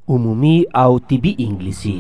عمومي او طبي انګلیسي.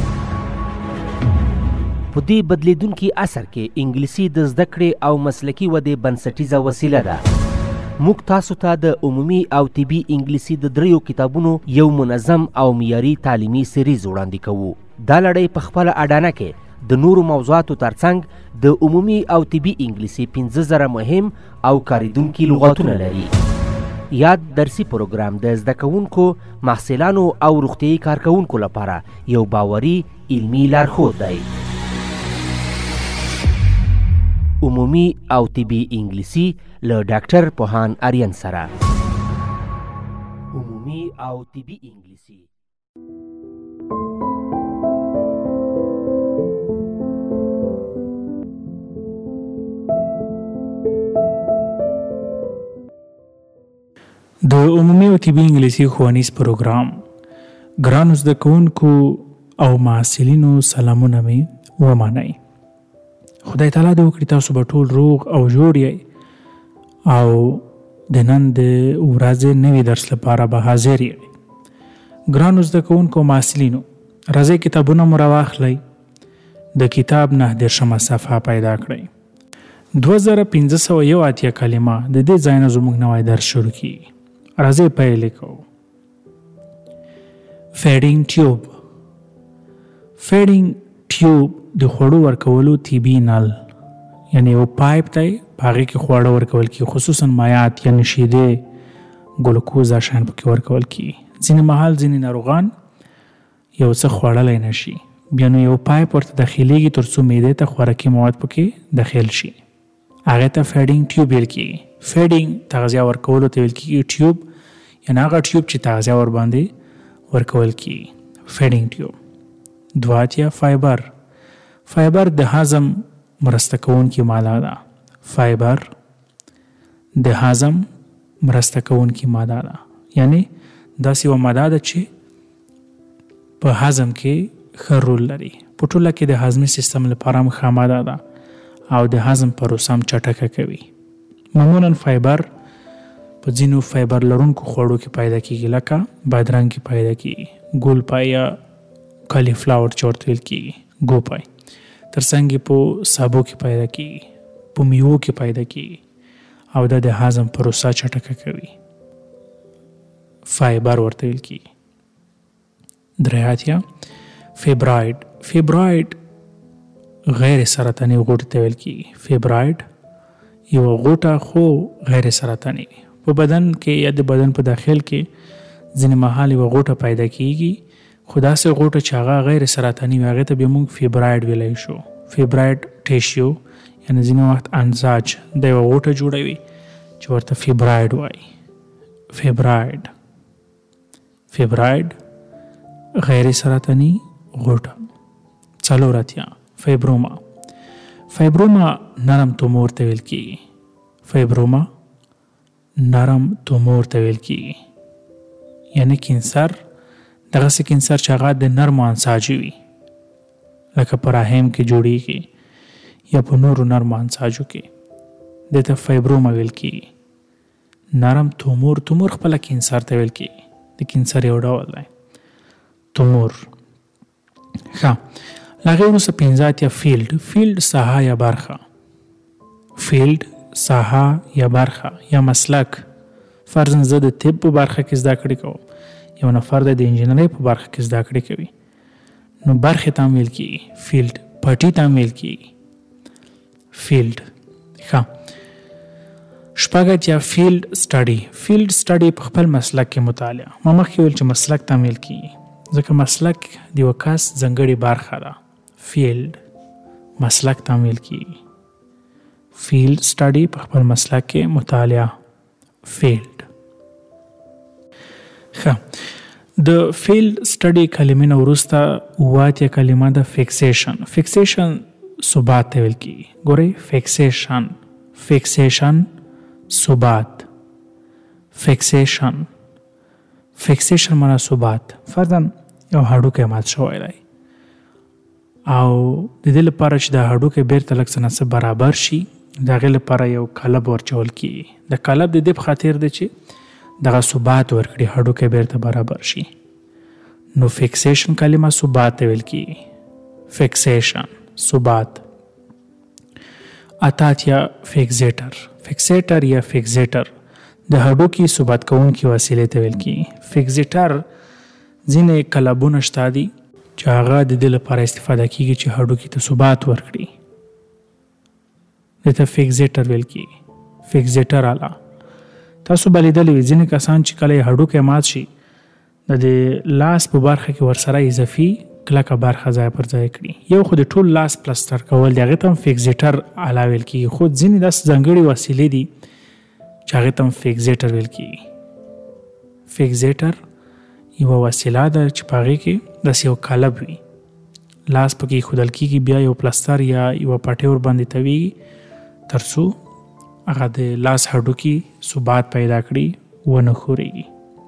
په دې بدلیدونکي عصر کې انګلیسي د زده کړې او مسلکي ودې بنسټیزه وسیله ده. موږ تاسو ته د عمومي او طبي انګلیسي د 3 کتابونو یو منظم او معیاري تعلیمي سریز وړاندې کوو. دا لړۍ په خپله اډانه کې د نورو موضوعاتو ترڅنګ د عمومي او طبي انګلیسي 15,000 مهم او کاریدونکي لغاتونه لري. یاد درسي پروګرام د زده کوونکو، محصلانو او روغتیايي کارکوونکو لپاره یو باوري علمي لارښود دی. عمومي او طبي انګلیسي له ډاکټر پوهان آریان سره. عمومي او طبي انګلیسي. د عمومي او طبي انګلیسي ښوونیز پروګرام ګرانو زده کوونکو او محصلینو سلامونه مې ومنئ. خدای تعالی دې وکړي تاسو به ټول روغ او جوړ یئ او د نن د ورځې نوي درس لپاره به حاضر یئ. ګرانو زده کوونکو او محصلینو راځئ کتابونه مو راواخلئ. د کتاب 9 صفحه پیدا کړئ. 2581 کلمه د دې ځای نه زموږ نوی درس شروع کیږي. راځئ پیل کوو. فیډینګ ټیوب. فیډینګ ټیوب د خوړو ورکولو طبي نل، یعنی یو پایپ دی په هغې کې خواړه ورکول کیږي، خصوصا مایعات یعنی شیدې، ګلوکوز، دا شیان پکې ورکول کیږي. ځینې مهال ځینې ناروغان یو څه خوړلی نه شي، بیا نو یو پایپ ورته داخلیږي تر څو معدې ته خوراکي مواد پکې داخل شي. هغې ته فیډینګ ټیوب ویل کیږي. فیډینګ تغذیه ورکولو ته ویل کیږي. ټیوب یعنی هغه ټیوب چې تغذیه ورباندې ورکول کیږي. فیډینګ ټیوب. 2 فایبر. فایبر د هضم مرسته کوونکې ماده ده. فایبر د هضم مرسته کوونکې ماده ده، یعنی داسې یوه ماده ده چې په هضم کې ښه رول لري. په ټوله کې د هضمي سیستم لپاره هم ښه ماده ده او د هضم پروسه هم چټکه کوي. معمولا فایبر په ځینو فایبر لرونکو خوړو کې پیدا کیږي، لکه بادرنګ کې پیدا کیږي، ګول پای یا کالی فلاور چې ورته ویل کیږي، ګوپای. ترڅنګ په سابو کې پیدا کیږي، په میوو کې پیدا کیږي او دا د هضم پروسه چټکه کوي. فایبر ورته ویل کیږي. 3 فیبرایډ. فیبرایډ غیر سرطاني غوټې ته ویل کیږي. فیبرایډ یو غوټه خو غیر سرطاني. په بدن کې یا د بدن په داخل کې ځینې مهال یوه غوټه پیدا کیږي، خو داسې غوټه چې هغه غیر سرطاني وي هغې ته بیا موږ فیبرایډ ویلی شو. فیبرایډ ټیشیو یعنې ځینې وخت انساج د یوه غوټه جوړوي چې ورته فیبرایډ وایي. فیبرایډ. فیبرایډ غیر سرطاني غوټه. 4 فایبروما. فایبروما نرم تومور ته ویل کیږي. فایبروما نرم تومور ته ویل کیږي، یعنی کینسر، دغسې کینسر چې هغه د نرمو انساجو وي، لکه په رحم کې جوړیږي یا په نورو نرمو انساجو کې، دې ته فایبروما ویل کیږي. نرم تومور. تومور خپله کینسر ته ویل کیږي، د کینسر یو ډول دی تومور. ښه، له هغې وروسته 15 فیلډ. فیلډ ساحه یا برخه. فیلډ ساحه یا برخه یا مسلک. فرضاً زه د طب په برخه کې زده کړې کوم، یو نفر د انجینرۍ په برخه کې زده کړې کوي، نو برخې ته هم ویل کیږي فیلډ. پټي ته هم ویل کیږي فیلډ. ښه، 6 فیلډ سټډي. فیلډ سټډي په خپل مسلک کې مطالعه. ما مخکې ویل چې مسلک ته هم ویل کیږي، ځکه مسلک د یوه کس ځانګړې برخه ده. فیلډ مسلک ته هم ویل کیږي. فیلډ سټډي په خپل مسلک کې مطالعه. فیلډ. ښه، د فیلډ سټډي کلمې نه وروسته 8 کلمه ده فکسیشن. فکسیشن ثبات ته ویل کیږي. ګورئ، فکسیشن. فکسیشن ثبات. فکسیشن. فکسیشن معنا ثبات. فرضاً یو هډوکی مات شوی دی او د دې لپاره چې دا هډوکی بیرته لږ څه نه څه برابر شي، د هغې لپاره یو کلب ورچول کیږي. د کلب د دې په خاطر دی چې دغه ثبات ورکړي، هډوکی بیرته برابر شي. نو فکسیشن کلمه ثبات ته ویل کیږي. فکسیشن ثبات. اتاتیا فکسیټر یا فکسیټر د هډوکي ثبات کوونکي وسیلې ته ویل کیږي. فکسیټر ځینې کلبونه شته دي چې هغه د دې لپاره استفاده کیږي چې هډوکي ته ثبات ورکړي. دته فکسیټر ویل کیږي. فکسیټر اله تاسو بلیدلې وي ځینې کسان چې کله هډوکی مات شي د لاس په برخه کې ورسره اضافي کلکه برخه ځای پر ځای کړي. یو خو د ټول لاس پلستر کول دی هغې ته هم فکسیټر اله ویل کیږي. خو ځینې داسې ځانګړې وسیلې دي چې هغې ته هم فکسیټر ویل کیږي. فکسیټر یوه وسیله ده چې په هغې کې داسې یو کلب وي، لاس پکې ایښودل کیږي، بیا یو پلستر یا یوه پټۍ ورباندې تاویږي تر څو هغه د لاس هډوکي ثبات پیدا کړي ونه ښورېږي.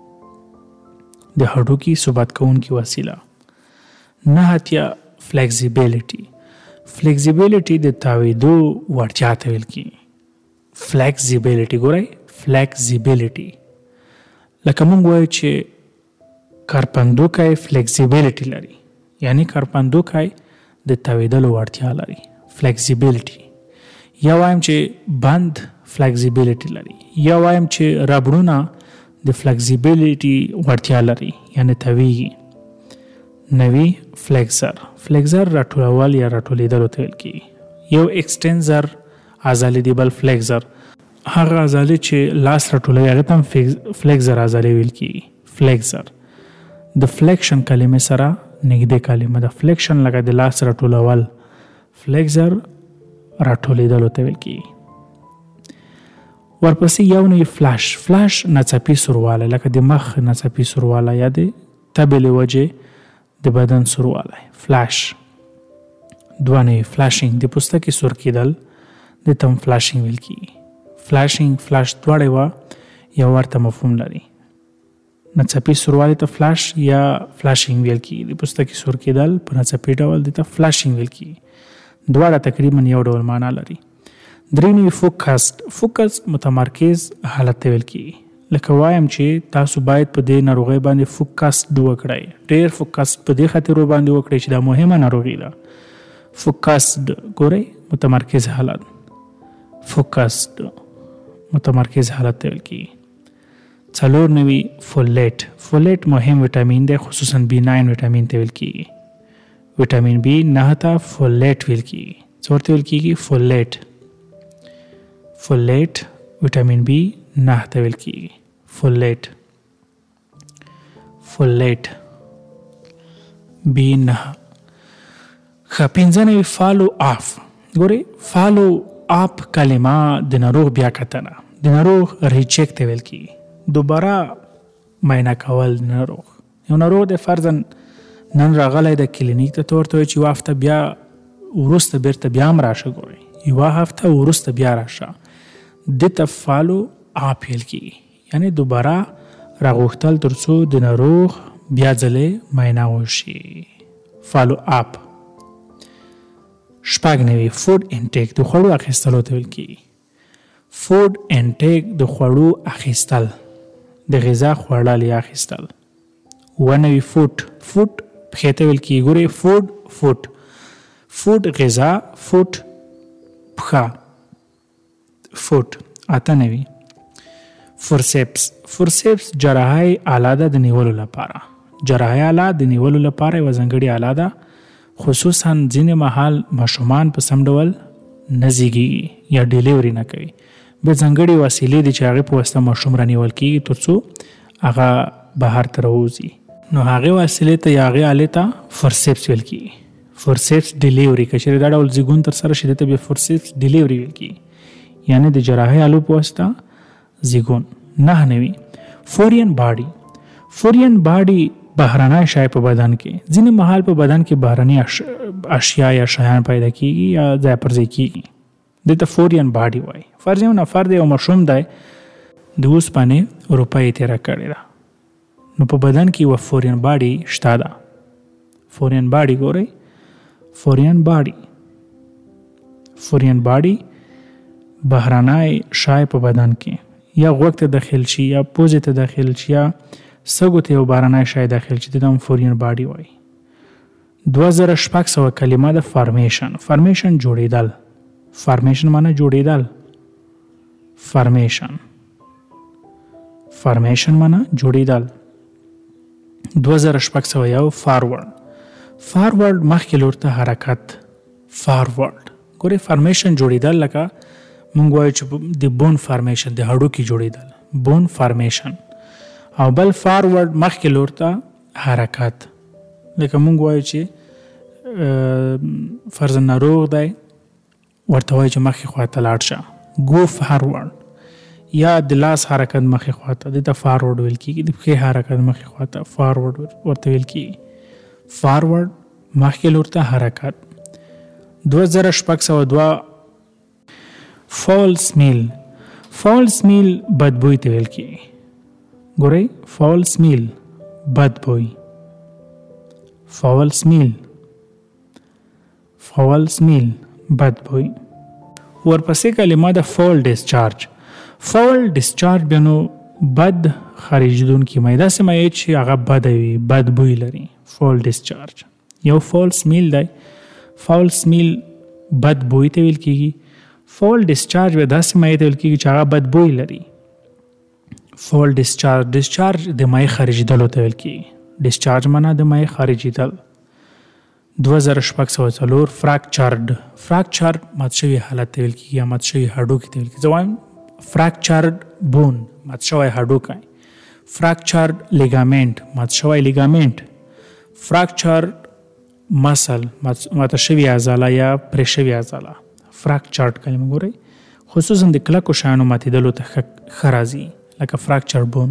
د هډوکي ثبات کوونکي وسیله. نهتیا فلیکسیبیلیټي. فلیکسیبیلیټي د تاویدو وړتیا ته ویل کیږي. فلیکسیبیلیټي ګورئ فلیکسیبیلیټي لکه موږ وایو چې کارپندوکی فلیکسیبیلیټي لري، یعنی کارپندوکی د تاویدلو وړتیا لري. فلیکسیبیلیټي. یا وایم چې بند فلیکسیبیلیټي لري، یا وایم چې ربړونه د فلیکسیبیلیټي وړتیا لري یعنی تاویږي. نوی فلیکسر راټولول یا راټولیدلو ته ویل کیږي. یو ایکسټنزر عضلې دی، بل فلیکسر هغه عضلې چې لاس راټولوي هغې ته هم فلیکسر عضلې ویل کیږي. فلیکسر د فلیکشن کلمې سره نږدې کلمه ده. فلیکشن لکه د لاس راټولول، فلیکسر راټولیدلو ته ویل کیږي. ورپسې یو نوی فلاش ناڅاپي سوروالی لکه د مخ ناڅاپي سوروالی یا د تبې له وجې د بدن سوروالی. فلاش. دوه نوی فلاشینګ د پوستکي سور کېدل دې ته هم فلاشینګ ویل کیږي. فلاش دواړه یو ورته مفهوم لري. ناڅاپي سوروالی ته فلاش یا فلاشینګ ویل کیږي. د پوستکي سور کېدل په ناڅاپي ډول دې ته فلاشینګ ویل کیږي. دواړه تقریبا یو ډول معنا لري. درې نوي فوکس متمرکز حالت ته ویل کیږي. لکه وایم چې تاسو باید په دې ناروغۍ باندې فوکسډ وکړئ. ډېر فوکسډ په دې خاطر باندې وکړئ چې دا مهمه ناروغي ده. فوکسډ ګورئ متمرکز حالت. فوکسډ متمرکز حالت ته ویل کیږي. څلور نوي فولیټ مهم ویټامین دی، خصوصا B9 ویټامین ته ویل کیږي. ویټامین B 9 ته فولیټ ویل کیږي. څه ورته ویل کیږي؟ فولیټ ویټامین B 9 ته ویل کیږي. فولیټ B9. پنځه نوي فالو اپ. ګورئ فالو اپ کلمه د ناروغ بیا کتنه، د ناروغ ریچیک ته ویل کیږي. دوباره معاینه کول د ناروغ. یو ناروغ د فرضاً نن راغلی د کلینیک ته ورته وایي چې یوه هفته بیا وروسته بیرته بیا هم راشه. ګورئ یوه هفته وروسته بیا راشه، دې ته فالو اپ ویل کیږي. یعنی دوباره راغوښتل تر څو د ناروغ بیا ځلې معاینه وشي. فالو اپ. شپږ نوي فود انټیک د خوړو اخیستلو ته ویل کیږي. فود انټیک د خوړو اخیستل، د غذا خوړل یا اخیستل. اووه نوي فوټ پښې ته ویل کیږي. ګورئ فوټ غذا، فوټ پښه، فوټ. اته نوي فورسیپس جراحي آله ده د نیولو لپاره. جراحي آله د نیولو لپاره یوه ځانګړې آله ده. خصوصا ځینې مهال ماشومان په سم ډول نه زیږیږي یا ډیلیوري نه کوي. بیا ځانګړې وسیلې دي چې هغې په واسطه ماشوم رانیول کیږي تر څو هغه بهر ته راوځي. نو هغې وسیلې ته یا هغې آلې ته فورسیپس ویل کیږي. فورسیپس ډیلیوري که چېرې دا ډول زیږون ترسره شي دې ته بیا فورسیپس ډیلیوري ویل کیږي، یعنې د جراحي آلو په واسطه زیږون. نه نوي فورین باډي بهرنی شی په بدن کې. ځینې مهال په بدن کې بهرني اشیا یا شیان پیدا کیږي یا ځای پر ځای کیږي، دې ته فورین باډي وایي. فرض یو نفر دی، یو ماشوم دی، د اوسپنې روپۍ تېره کړې ده، نو په بدن کې یوه فورین باډي شته ده. فورین باډي ګورئ فورین باډي بهرنی شی په بدن کې یا غوږ ته داخل شي یا پوزې ته داخل شي یا سږو ته یو بارانی شی داخل چې د هم فورین باډي وایي. 2600 کلمه د فارمیشن. فارمیشن جوړېدل. فارمیشن معنی جوړېدل. فارمیشن معنی جوړېدل. 2601 فارورډ. فارورډ مخکې لور ته حرکت. فارورډ ګورې فارمیشن جوړېدل لکه مونږ وایو چې د بون فارمیشن د هډوکي جوړېدل بون فارمیشن، او بل فارورډ مخکې لور ته حرکت لکه مونږ وایو چې فرضاً ناروغ دی ورته وایو چې مخکې خواته لاړ شه ګو فارورډ، یا د لاس حرکت مخکې خواته دې ته فارورډ ویل کېږي، د پښې حرکت مخکې خواته فارورډ ورته ویل کېږي. فارورډ مخکې لور ته حرکت. 2602 فاول سمیل. فاول سمیل بدبوی ته ویل کېږي. ګورئ فاول سمیل بدبوی. فاول سمیل بدبوی. ورپسې کلمه د فاول ډسچارج. فاول ډسچارج بیا نو بد خارجیدونکې مایع، داسې مایع چې هغه بده وي بدبوی لري. فاول ډسچارج. یو فاول سمیل دی. فاول سمیل بدبوی ته ویل کېږي. فاول ډسچارج بیا داسې مایع ته ویل کېږي چې هغه بدبوی لري. فاول ډسچارج. ډسچارج د مایع خارجیدلو ته ویل کېږي. ډسچارج معنا د مایع خارجیدل. 2604 فراکچرډ. فراکچرډ مات شوی حالت ته ویل کېږي یا مات شوی هډوکي ته ویل کېږي. زه وایم فراکچرډ بون مات شوی هډوکی. فراکچرډ لیګامنټ مات شوی لیګامنټ. فراکچرډ مسل مات شوی عضله یا پرې شوی عضله. فراکچرډ کلمه ګورئ خصوصا د کلکو شیانو ماتېدلو ته ښه راځي لکه فراکچر بون.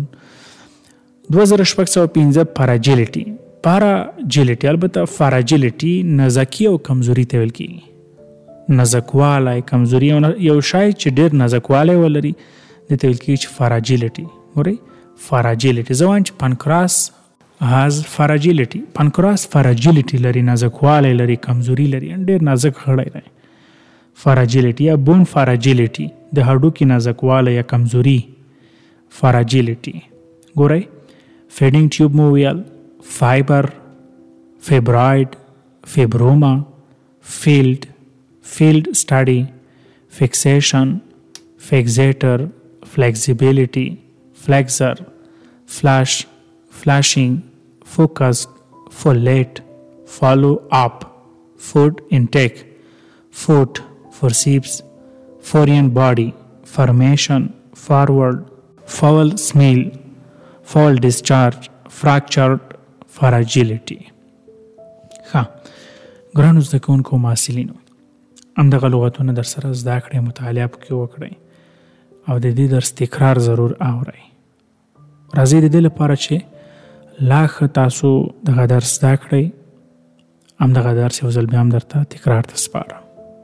2605 پاراجیلیټي. پاراجیلیټي البته فاراجیلیټي نزاکي او کمزوري ته ویل کېږي. نزکوالی کمزوري یو شی چې ډېر نزکوالی ولري دې ته ویل کېږي چې فاراجیلیټي. ګورئ فاراجیلیټي. زه وایم چې پانکراس هاز فاراجیلیټي. پانکراس فاراجیلیټي لري، نازکوالی لري، کمزوري لري، ډېر نازک غړی دی. فاراجیلیټي یا بون فاراجیلیټي د هډوکي نازکوالی یا کمزوري. فاراجیلیټي. ګورئ فیډینګ ټیوب مو ویل، فایبر، فیبرایډ، فیبروما، فیلډ سټاډي، فکسیشن، فیکزیټر، فلیکزیبیلیټي، فلیکزر، فلاش، flashing, focused, folate, follow up, food intake, foot, forceps, foreign body, formation, forward, foul smell, foul discharge, fractured, fragility. ګرانو زده کوونکو محصلینو، همدغه لغتونه در سره زده کړئ، مطالعه پکې وکړئ او د دې درس تکرار ضرور اورئ. راځئ د دې لپاره چې لا ښه تاسو دغه درس زده کړئ، همدغه درس یو ځل بیا هم درته تکرار ته سپارم.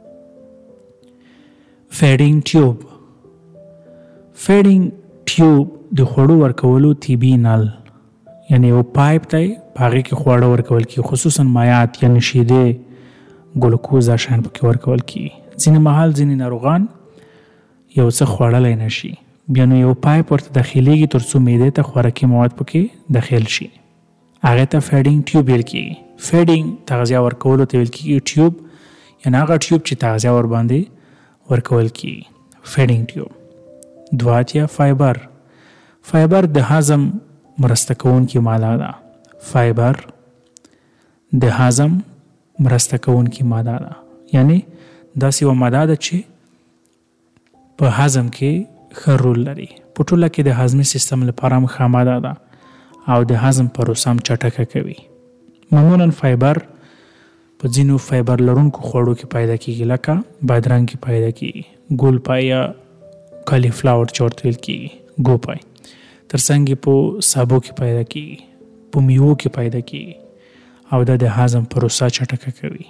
فیډینګ ټیوب. فیډینګ ټیوب د خوړو ورکولو طبي نل، یعنی یو پایپ دی په هغې کې خواړه ورکول کېږي، خصوصا مایعات یعنې شیدې، ګلوکوز، دا شیان پکې ورکول کېږي. ځینې مهال ځینې ناروغان یو څه خوړلی نه شي، بیا نو یو پایپ ورته داخلیږي تر څو معدې ته خوراکي مواد پکې داخل شي، هغې ته فیډینګ ټیوب ویل کېږي. فیډینګ تغذیه ورکولو ته ویل کېږي. ټیوب یعنې هغه ټیوب چې تغذیه ورباندې ورکول کېږي. فیډینګ ټیوب. 2 فایبر. فایبر د هضم مرسته کوونکې ماده ده. فایبر د هضم مرسته کوونکې ماده ده، یعنې داسې یوه ماده ده چې په هضم کې ښه رول لري. په ټوله کې د هضمي سیستم لپاره هم ښه ماده ده او د هضم پروسه هم چټکه کوي. معمولا فایبر په ځینو فایبر لرونکو خوړو کې پیدا کېږي، لکه بادرنګ کې پیدا کېږي، ګول پای یا کالی فلاور چې ورته ویل کېږي، ګوپای. ترڅنګ یې په سابو کې پیدا کېږي، په میوو کې پیدا کېږي او دا د هضم پروسه چټکه کوي.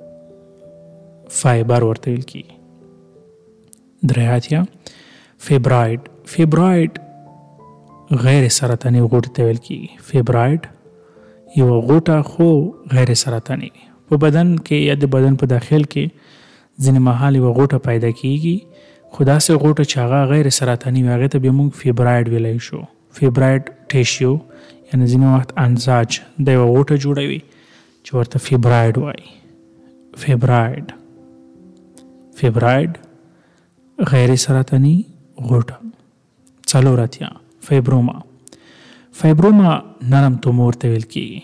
فایبر ورته ویل کېږي. 3 فیبرایډ. فیبرایډ غیر سرطاني غوټې ته ویل کېږي. فیبرایډ یو غوټه خو غیر سرطاني. په بدن کې یا د بدن په داخل کې ځینې مهال یوه غوټه پیدا کېږي، خو داسې غوټه چې هغه غیر سرطاني وي هغې ته بیا موږ فیبرایډ ویلی شو. فیبرایډ ټیشیو یعنی ځینې وخت انساج د یوه غوټه جوړوي چې ورته فیبرایډ وایي. فیبرایډ غیر سرطاني غوټه. 4 فایبروما نرم تومور ته ویل کېږي.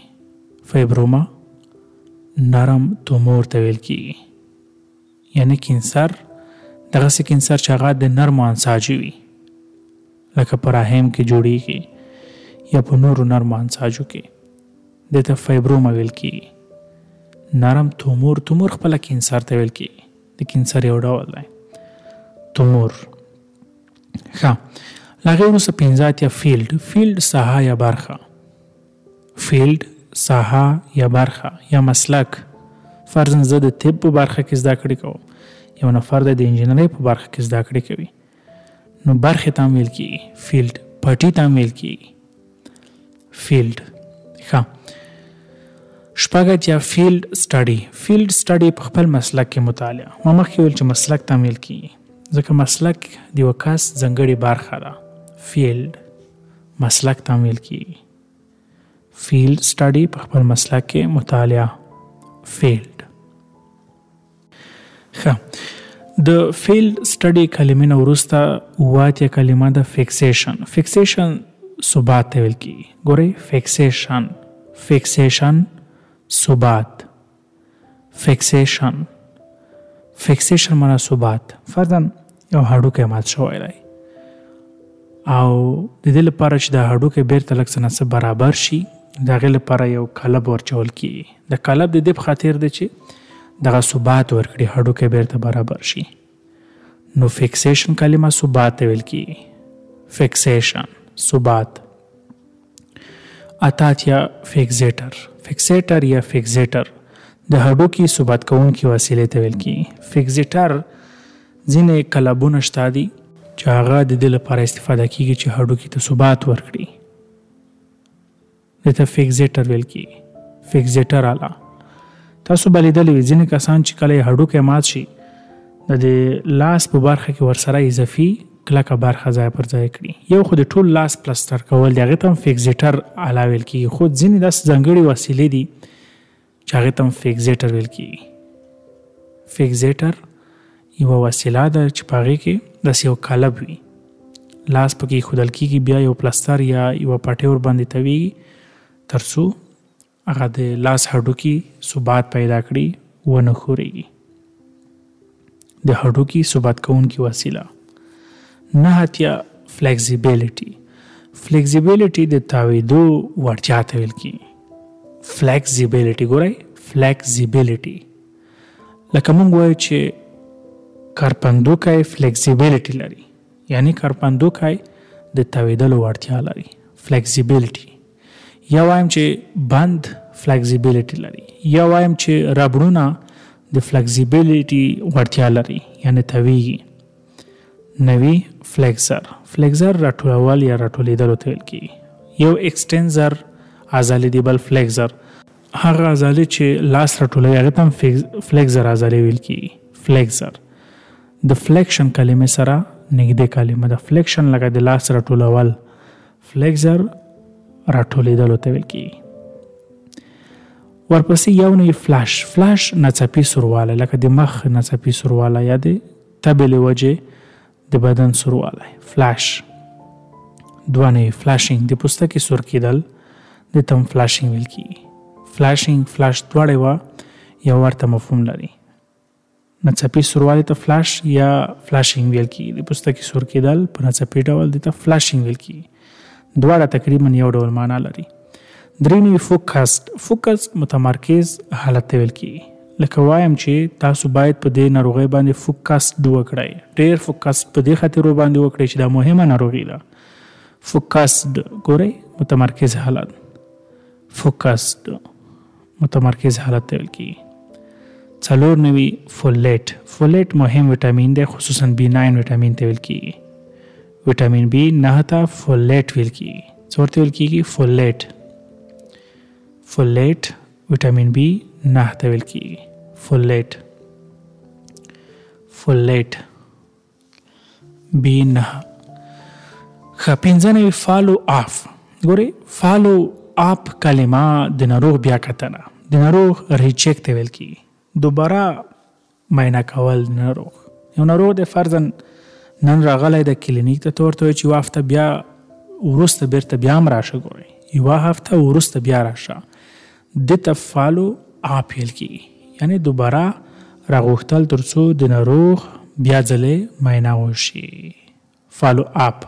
یعنی کینسر، دغسې کینسر چې هغه د نرمو انساجو وي لکه په رحم کې جوړیږي یا په نورو نرمو انساجو کې، دې ته فایبروما ویل کېږي. نرم تومور خپله کینسر ته ویل کېږي، د کینسر یو ډول دی تومور. ښه، له هغې وروسته 15 فیلډ ساحه یا برخه یا مسلک. فرضاً زه د طب په برخه کې زده کړې کوم، یو نفر د انجینرۍ په برخه کې زده کړې کوي، نو برخې ته هم ویل کېږي فیلډ، پټي ته هم ویل کېږي فیلډ. ښه، 6 فیلډ سټډي په خپل مسلک کې مطالعه. ما مخکې ویل چې مسلک ته هم ویل کېږي ځکه مسلک د یوه کس ځانګړې برخه ده. فیلډ مسلک ته هم ویل کېږي. فیلډ سټډي په خپل مسلک کې مطالعه فیلډ. ښه، د فیلډ سټډي کلمې نه وروسته 8 کلمه ده فکسیشن ثبات ته ویل کېږي. ګورئ، فکسیشن ثبات. فکسیشن معنا ثبات. فرضاً یو هډوکی مات شوی دی او د دې لپاره چې دا هډوکی بیرته لږ څه نه څه برابر شي، د هغې لپاره یو قلب ورچول کېږي. د قلب د دې په خاطر دی چې دغه ثبات ورکړي، هډوکی بیرته برابر شي. نو فکسیشن کلمه ثبات ته ویل کېږي. فکسیشن ثبات. 8 فکسیټر یا فکسیټر د هډوکي ثبات کوونکي وسیلې ته ویل کېږي. فکسیټر ځینې قلبونه شته دي چې هغه د دې لپاره استفاده کېږي چې هډوکي ته ثبات ورکړي، دې ته فکسیټر ویل کېږي. فکسیټر اله تاسو به لیدلی وي ځینې کسان چې کله یې هډوکی مات شي د دې لاس په برخه کې ورسره اضافي کلکه برخه ځای پر ځای کړي، یو خو د ټول لاس پلستر کول دی، هغې ته هم فکسیټر اله ویل کېږي. خو ځینې داسې ځانګړې وسیلې دي چې هغې ته هم فکسیټر ویل کېږي. فکسیټر یوه وسیله ده چې په هغې کې داسې یو قالب وي، لاس پکې ایښودل کېږي، بیا یو پلستر یا یوه پټۍ ورباندې تاویږي تر څو هغه د لاس هډوکي ثبات پیدا کړي ونه ښورېږي. د هډوکي ثبات کوونکي وسیله. 9 فلیکزیبیلیټي د تاویدو وړتیا ته ویل کېږي. فلیکزیبیلیټي، ګورئ، فلیکزیبیلیټي لکه موږ وایو چې کارپندوکی فلیکزیبیلیټي لري، یعنی کارپندوکی د تاویدلو وړتیا لري، فلیکزیبیلیټي. یا وایم چې بند فلیکزیبیلیټي لري، یا وایم چې ربړونه د فلیکزیبیلیټي وړتیا لري، یعنی تاویږي. 9 فلیکزر راټولول یا راټولیدلو ته ویل کېږي. یو ایکسټینزر عضلې دی، بل فلیکزر هغه عضلې چې لاس راټولوي هغې ته هم فلیکزر عضلې ویل کېږي. فلیکزر د فلیکشن کلمې سره نږدې کلمه ده. فلیکشن لکه د لاس راټولول، فلیکزر راټولیدلو ته ویل کېږي. ورپسې یو نوی فلاش ناڅاپي سوروالی، لکه د مخ ناڅاپي سوروالی یا د تبې له وجې د بدن سوروالی. فلاش. 2 نوی فلاشینګ، د پوستکي سور کېدل، دې ته هم فلاشینګ ویل کېږي. فلاش دواړه یو ورته مفهوم لري. ناڅاپي سوروالی ته فلاش یا فلاشینګ ویل کېږي، د پوستکي سور کېدل په ناڅاپي ډول دې ته فلاشینګ ویل کېږي. دواړه تقریبا یو ډول معنا لري. 3 نوی فوکس متمرکز حالت ته ویل کېږي. لکه وایم چې تاسو باید په دې ناروغۍ باندې فوکسډ وکړئ، ډېر فوکسډ په دې خاطر باندې وکړئ چې دا مهمه ناروغي ده. فوکسډ، ګورئ، متمرکز حالت. فوکسډ متمرکز حالت ته ویل کېږي. 4 نوی فولیټ مهم ویټامین دی، خصوصا B9 ویټامین ته ویل کېږي. ویټامین B 9 ته فولیټ ویل کېږي. څه ورته ویل کېږي؟ فولیټ ویټامین B 9 ته ویل کېږي. فولیټ B9. پنځه فالو اف. ګورئ فالو اپ کلمه د ناروغ بیا کتنه، د ناروغ ریچیک ته ویل کیږي. دوباره معاینه کول د ناروغ. یو ناروغ د فرضاً نن راغلی د کلینیک ته ورته وایي چې یوه هفته بیا وروسته بیرته بیا هم راشه. ګورئ یوه هفته وروسته بیا راشه، دې ته فالو اپ ویل کیږي. یعنې دوباره راغوښتل تر څو د ناروغ بیا ځلې معاینه وشي. فالو اپ.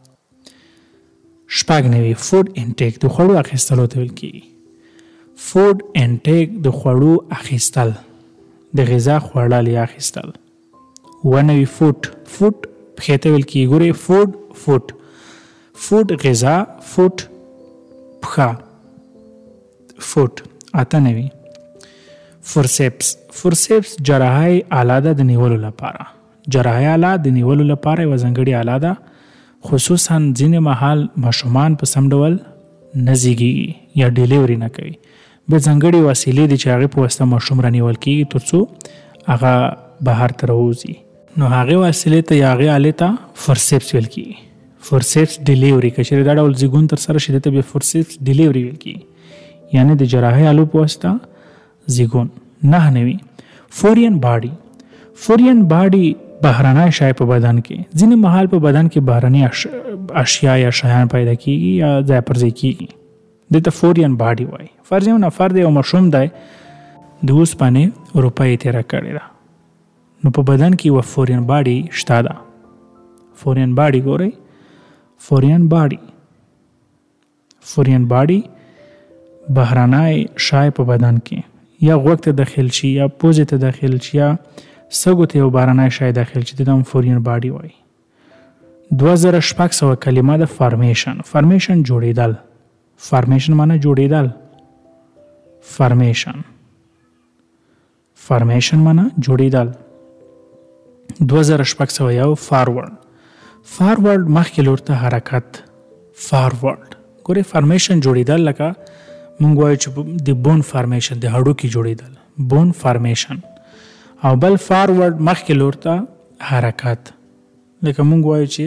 شپږ نوي فود انټیک، د خوړو اخیستلو ته ویل کیږي. فود انټیک د خوړو اخیستل، د غذا خوړل یا اخیستل. اووه نوي فوټ، فوټ پښې ته ویل کیږي. ګورئ فود فوټ، فوټ غذا، فوټ پښه، فوټ. اته نوي فورسیپس. فورسیپس جراحي آله ده د نیولو لپاره. جراحي آله د نیولو لپاره یوه ځانګړې آله ده. خصوصا ځینې مهال ماشومان په سم ډول نه زیږیږي یا ډیلیوري نه کوي، بیا ځانګړې وسیلې دي چې هغې په واسطه ماشوم رانیول کیږي تر څو هغه بهر ته راوځي. نو هغې وسیلې ته یا هغې آلې ته فورسیپس ویل کیږي. فورسیپس ډیلیوري که چېرې دا ډول زیږون ترسره شي دې ته بیا فورسیپس ډیلیوري ویل کیږي، یعنې د جراحي آلو په واسطه زیږون. نهه نوي فورین باډي. فورین باډي بهرنی شی په بدن کې. ځینې مهال په بدن کې بهرني اشیا یا شیان پیدا کیږي یا ځای پر ځای کیږي، دې ته فورین باډي وایي. فرض یو نفر دی، یو ماشوم دی، د اوسپنې روپۍ تېره کړې ده، نو په بدن کې یوه فورین باډي شته ده. فورین باډي ګورئ، فورین باډي. فورین باډي بهرنی شی په بدن کې یا غوږ ته داخل شي یا پوزې ته داخل شي یا سږو ته یو بهرنی شی داخل شي، دې ته هم فورین باډي وایي. 2600 کلمه ده فارمیشن. فارمیشن جوړېدل. فارمیشن معنی جوړېدل. فارمیشن. فارمیشن معنی جوړېدل. 2601 فارورډ. فارورډ مخکې لور ته حرکت. فارورډ. ګورئ فارمیشن جوړېدل لکه مونږ وایو چې د بون فارمیشن، د هډوکي جوړېدل، بون فارمیشن. او بل فارورډ مخکې لور ته حرکت، لکه مونږ وایو چې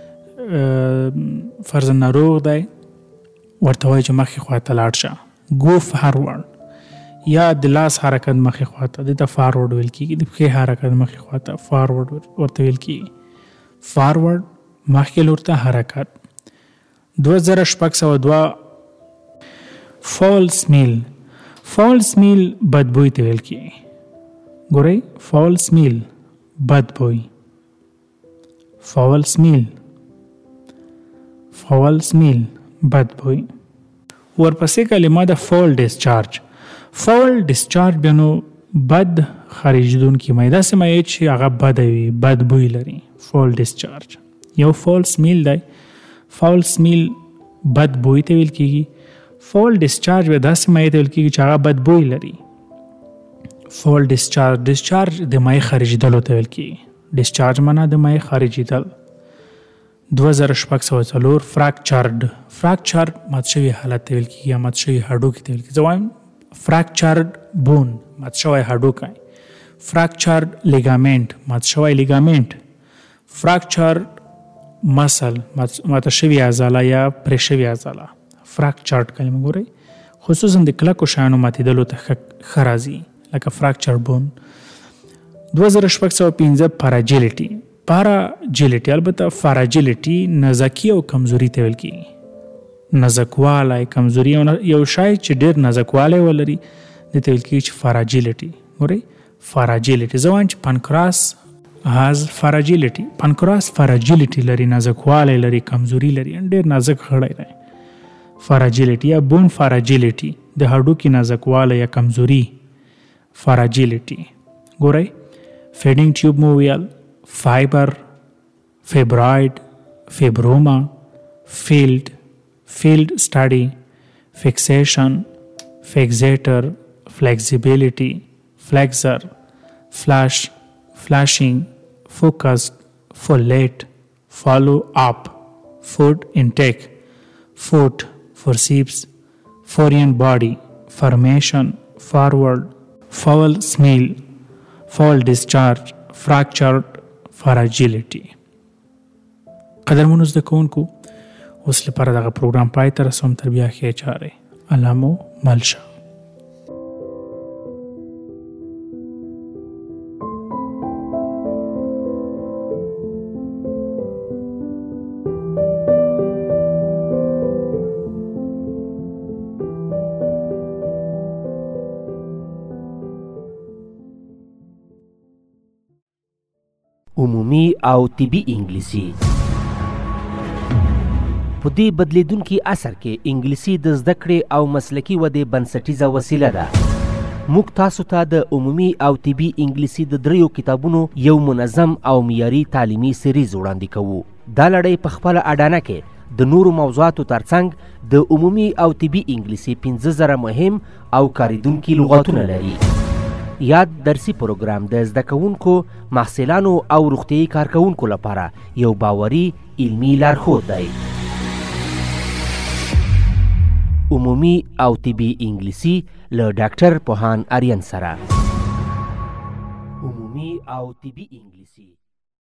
فرضاً ناروغ دی ورته وایو چې مخکې خواته لاړ شه، ګو فارورډ. یا د لاس حرکت مخکې خواته، دې ته فارورډ ویل کېږي. د پښې حرکت مخکې خواته فارورډ ورته ویل کېږي. فارورډ مخکې لور ته حرکت. 2602 فاول سمیل. فاول سمیل بدبوی ته ویل کېږي. ګورئ فاول سمیل بدبوی. فاول سمیل، فاول سمیل بدبوی. ورپسې کلمه ده فاول ډسچارج. فاول ډسچارج بیا نو بد خارجېدونکې مایع، داسې مایع چې هغه بده وي، بد بوی لري. فاول ډسچارج. یو فاول سمیل دی، فاول سمیل بد بوی ته ویل کېږي. فاول ډسچارج بیا داسې مایع ته ویل کېږي چې هغه بد بوی لري. فاول ډسچارج. ډسچارج د مایع خارجېدلو ته ویل کېږي. ډسچارج معنا د مایع خارجېدل. 2604 فراکچرډ. فراکچرډ مات شوی حالت ته ویل کېږي یا مات شوی هډوکي ته ویل کېږي. زه وایم فراکچرډ بون، مات شوی هډوکی. فراکچرډ لیګامنټ، مات شوی لیګامنټ. فراکچرډ مسل، ماته شوی عضله یا پرې شوی عضله. فراکچرډ کلمه ګورئ خصوصا د کلکو شیانو ماتېدلو ته ښه راځي، لکه فراکچر بون. 2605 پاراجیلیټي. پاراجیلیټي البته فاراجیلیټي نزاکي او کمزوري ته ویل کېږي. نزکوالی، کمزوري، یو شی چې ډېر نزکوالی ولري دې ته ویل کېږي چې فاراجیلیټي. ګورئ فاراجیلیټي. زه وایم چې پانکراس هاز فاراجیلیټي. پانکراس فاراجیلیټي لري، نزکوالی لري، کمزوري لري، ډېر نازک غړی دی. فاراجیلیټي یا بون فاراجیلیټي د هډوکي نازکوالی یا کمزوري. فاراجیلیټي. ګورئ فیډینګ ټیوب مو ویل، فایبر، فیبرایډ، فیبروما، فیلډ، فیلډ سټاډي، فکسیشن، فیکزیټر، فلیکزیبیلیټي، فلیکزر، فلاش، فلاشینګ، فوکسډ، فولیټ، فالو اپ، فوډ انټیک، فوټ، فورسیپس، فورین باډي، فارمیشن، فارورډ، فاول سمیل، فاول ډسچارج، فراکچرډ، فاراجیلیټي. قدرمنو زده کوونکو اوس لپاره دغه پروګرام پای ته رسوم. تر بیا ښې چارې. الله مو مل شه. عمومي او طبي انګلیسي. په دې بدلیدونکي عصر کې انګلیسي د زده کړې او مسلکي ودې بنسټیزه وسیله ده. موږ تاسو ته د عمومي او طبي انګلیسي د 3 کتابونو یو منظم او معیاري تعلیمي سریز وړاندې کوو. دا لړۍ په خپله اډانه کې د نورو موضوعاتو ترڅنګ د عمومي او طبي انګلیسي 15,000 مهم او کاریدونکي لغاتونه لري. یاد درسي پروګرام د زده کوونکو، محصلانو او روغتیايي کارکوونکو لپاره یو باوري علمي لارښود دی. عمومي او طبي انګلیسي له ډاکټر پوهان آریان سره. عمومي او طبي انګلیسي